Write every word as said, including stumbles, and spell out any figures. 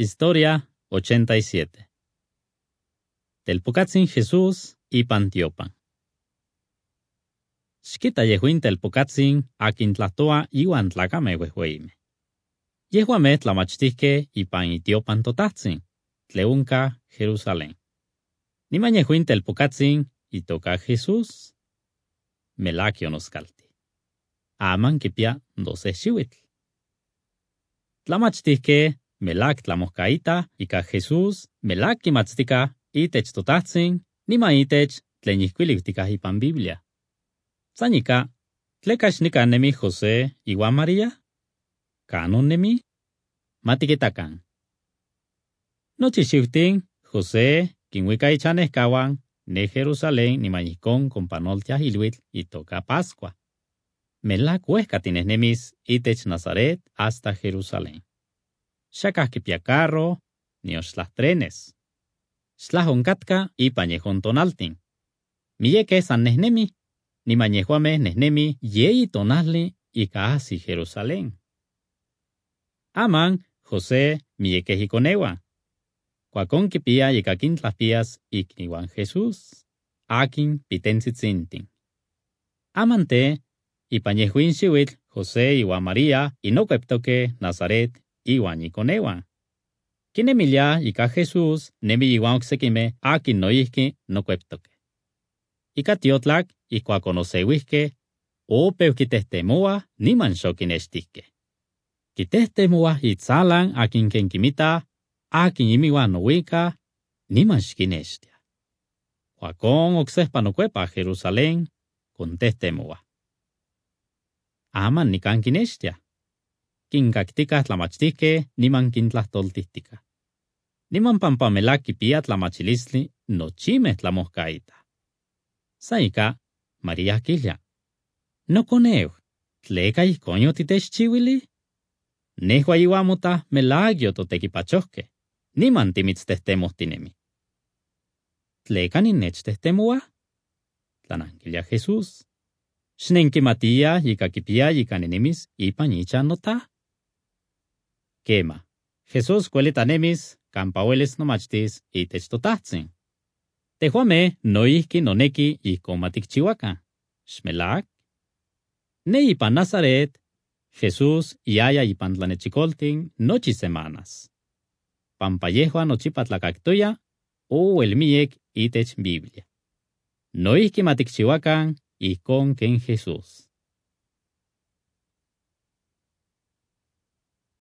Historia ochenta y siete. Telpocatzin Jesús y Pantiopan. Xquita yehuin telpocatzin akin tlatoa iwan tlacame huehueime. Yehuame tlamachtisque y pan itiopan totatzin, tleunca Jerusalén. Niman yehuin telpocatzin y toca Jesús. Melakio noscalti. Aman kipia doce xihuitl. Tlamachtisque melak tlamoscaita ika Jesús melak kimatztika itech totatzin nima itech tleñihkuiliktika ipan Biblia. Tzanika, tlekax nika nemi José iwan María? Kanon nemi? Matikitakan. Nochi xiutin José kinwika ichanehkawan ne Jerusalén nimañihkon kompanoltia hilhuitl itoka Pascua. Melak huesca tinesnemis itech Nazaret hasta Jerusalén. Xakah kipia carro, nioxtlah trenes. Xtlah onkatka ipan yehon tonaltin. Miyeke san nehnemi, niman yehuameh nehnemi yeyi tonahli ika ahsi Jerusalén. Aman José miyekeh ikonewan. Kuakon kipia ika kintlahpias ikniwan Jesús, akin pitentzitzintin. Amante, ipan yehuin xiuitl José iwan María inokueptoke Nazaret iwan ikonewan. Kinemilia ika Jesús nemi iwan oksekime akin noihki nokueptoke. Ika tiotlak ikuakon oseuihke opeu kitehtemua niman xokinextihke. Kitehtemua itzalan akin kenkimita akin imiwan nowika niman xkinextia. Kuakon oksehpa nokuepa Jerusalén kontehtemua. Aman nikan kinextia. Kinkaktika tlamachtihke niman kintlahtoltihtika. Niman pampamelak kipia tlamachilistli nochimeh tlamoscaita. Saika, María kilia. Nokoneu, tleka ihkon yotitechchiuili? Nehua iwamota melagio totekipachohke, niman timitztehtemohtinemi. Tleka ninnechtemua? Tlanankilia Jesús. Xnenkimatia ika kipia ika ninemis ipan ichan nota? Kema, Jesús kuelitanemis kampa uelis nomachtis itech totatzin. Tehuame noihki noneki ihkon matikchiuakan. Xmelak? Ne ipan Nazaret, Jesús iaya ipan tlanechikoltin nochi semanas. Pampa yehua nochipa tlakaktoya o elmiek itech Biblia. Noihki matikchiuakan ihkon ken Jesús.